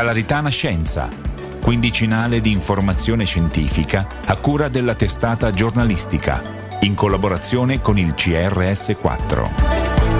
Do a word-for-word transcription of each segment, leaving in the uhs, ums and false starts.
Calaritana Scienza, quindicinale di informazione scientifica a cura della testata giornalistica, in collaborazione con il C R S quattro.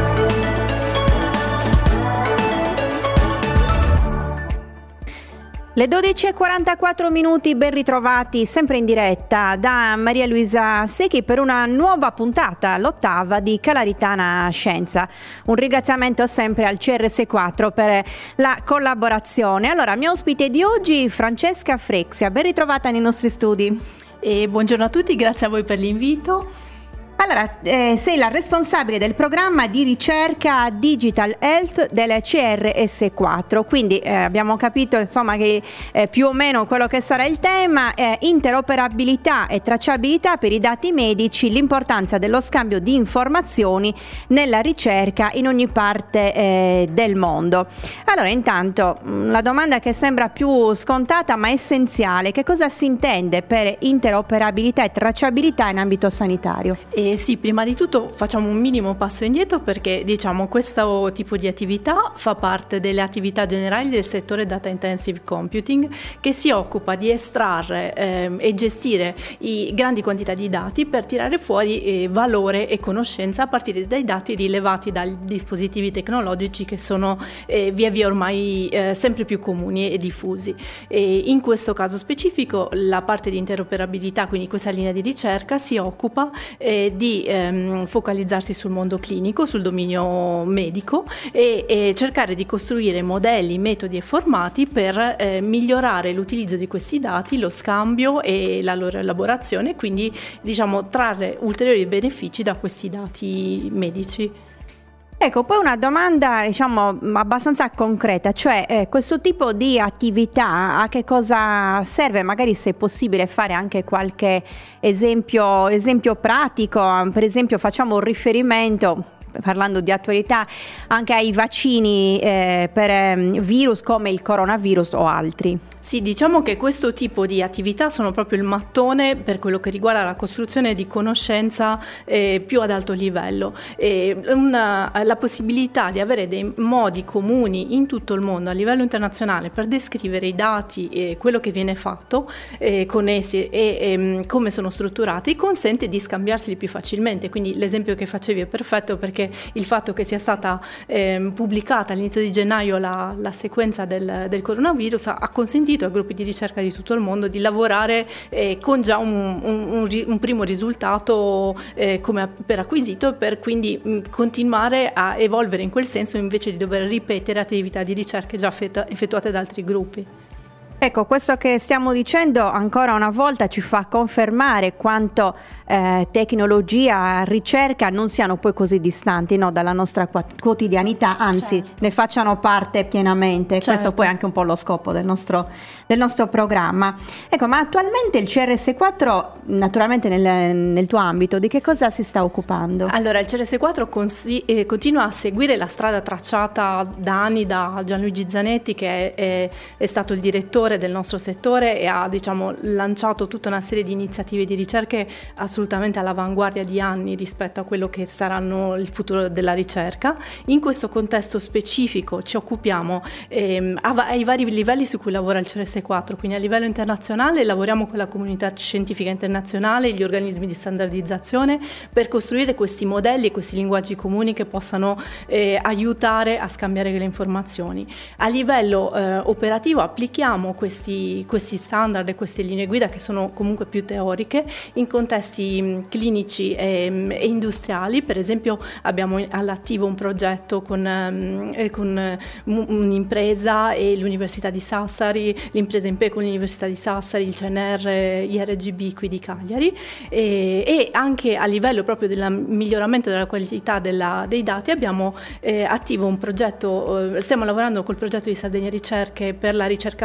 Le dodici e quarantaquattro minuti, ben ritrovati sempre in diretta da Maria Luisa Secchi per una nuova puntata, l'ottava di Calaritana Scienza. Un ringraziamento sempre al C R S quattro per la collaborazione. Allora, mia ospite di oggi, Francesca Frexia, ben ritrovata nei nostri studi. E buongiorno a tutti, grazie a voi per l'invito. Allora, eh, sei la responsabile del programma di ricerca Digital Health del C R S quattro, quindi eh, abbiamo capito insomma che eh, più o meno quello che sarà il tema è interoperabilità e tracciabilità per i dati medici, l'importanza dello scambio di informazioni nella ricerca in ogni parte eh, del mondo. Allora, intanto la domanda che sembra più scontata ma essenziale: che cosa si intende per interoperabilità e tracciabilità in ambito sanitario? E sì, prima di tutto facciamo un minimo passo indietro perché diciamo questo tipo di attività fa parte delle attività generali del settore Data Intensive Computing, che si occupa di estrarre ehm, e gestire i grandi quantità di dati per tirare fuori eh, valore e conoscenza a partire dai dati rilevati dai dispositivi tecnologici che sono eh, via via ormai eh, sempre più comuni e diffusi. E in questo caso specifico la parte di interoperabilità, quindi questa linea di ricerca, si occupa eh, di ehm, focalizzarsi sul mondo clinico, sul dominio medico e, e cercare di costruire modelli, metodi e formati per eh, migliorare l'utilizzo di questi dati, lo scambio e la loro elaborazione, quindi diciamo trarre ulteriori benefici da questi dati medici. Ecco, poi una domanda diciamo abbastanza concreta, cioè eh, questo tipo di attività a che cosa serve? Magari se è possibile fare anche qualche esempio, esempio pratico, per esempio facciamo un riferimento, parlando di attualità, anche ai vaccini eh, per eh, virus come il coronavirus o altri. Sì, diciamo che questo tipo di attività sono proprio il mattone per quello che riguarda la costruzione di conoscenza eh, più ad alto livello. E una, la possibilità di avere dei modi comuni in tutto il mondo a livello internazionale per descrivere i dati e quello che viene fatto eh, con essi e, e come sono strutturati consente di scambiarseli più facilmente. Quindi l'esempio che facevi è perfetto, perché il fatto che sia stata eh, pubblicata all'inizio di gennaio la, la sequenza del, del coronavirus ha, ha consentito a gruppi di ricerca di tutto il mondo di lavorare eh, con già un, un, un, un primo risultato eh, come per acquisito, per quindi mh, continuare a evolvere in quel senso invece di dover ripetere attività di ricerca già effettu- effettuate da altri gruppi. Ecco, questo che stiamo dicendo ancora una volta ci fa confermare quanto eh, tecnologia, ricerca non siano poi così distanti, no, dalla nostra quotidianità, anzi certo, ne facciano parte pienamente. Certo. Questo poi è anche un po' lo scopo del nostro, del nostro programma. Ecco, ma attualmente il C R S quattro, naturalmente nel, nel tuo ambito, di che cosa si sta occupando? Allora, il C R S quattro consi- eh, continua a seguire la strada tracciata da anni da Gianluigi Zanetti, che è, è, è stato il direttore del nostro settore e ha diciamo lanciato tutta una serie di iniziative di ricerche assolutamente all'avanguardia di anni rispetto a quello che saranno il futuro della ricerca. In questo contesto specifico ci occupiamo ehm, ai vari livelli su cui lavora il C R S quattro, quindi a livello internazionale lavoriamo con la comunità scientifica internazionale, gli organismi di standardizzazione per costruire questi modelli e questi linguaggi comuni che possano eh, aiutare a scambiare le informazioni. A livello eh, operativo applichiamo Questi, questi standard e queste linee guida, che sono comunque più teoriche, in contesti mh, clinici e, e industriali. Per esempio abbiamo all'attivo un progetto con, mh, con mh, un'impresa e l'Università di Sassari, l'impresa in P E con l'Università di Sassari, il C N R I R G B qui di Cagliari, e, e anche a livello proprio del miglioramento della qualità della, dei dati abbiamo eh, attivo un progetto, eh, stiamo lavorando col progetto di Sardegna Ricerche per la ricerca F E R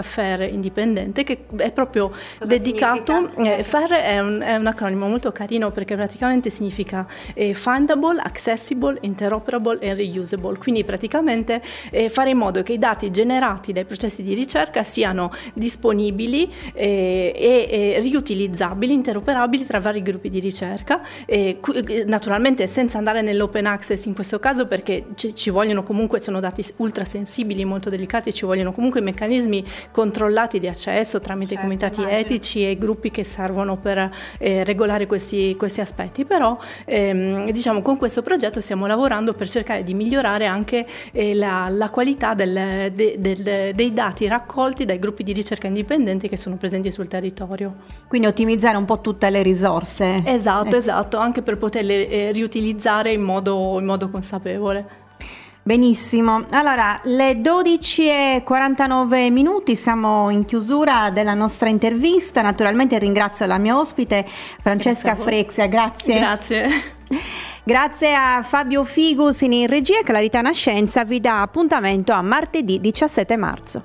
indipendente, che è proprio Cosa dedicato, eh, F A R è un, è un acronimo molto carino perché praticamente significa eh, Findable, Accessible, Interoperable e Reusable, quindi praticamente eh, fare in modo che i dati generati dai processi di ricerca siano disponibili eh, e, e riutilizzabili, interoperabili tra vari gruppi di ricerca, eh, naturalmente senza andare nell'open access in questo caso, perché ci, ci vogliono comunque, sono dati ultra sensibili, molto delicati, ci vogliono comunque meccanismi controllati di accesso tramite certo, comitati immagino. etici e gruppi che servono per eh, regolare questi, questi aspetti, però ehm, diciamo con questo progetto stiamo lavorando per cercare di migliorare anche eh, la, la qualità del, de, del, dei dati raccolti dai gruppi di ricerca indipendenti che sono presenti sul territorio. Quindi ottimizzare un po' tutte le risorse. Esatto, eh. esatto, anche per poterle eh, riutilizzare in modo, in modo consapevole. Benissimo, allora le dodici e quarantanove minuti, siamo in chiusura della nostra intervista. Naturalmente ringrazio la mia ospite Francesca grazie Frexia, grazie. Grazie. Grazie a Fabio Figus in regia. Clarità na Scienza vi dà appuntamento a martedì diciassette marzo.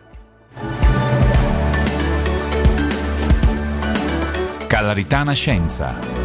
Clarità na Scienza.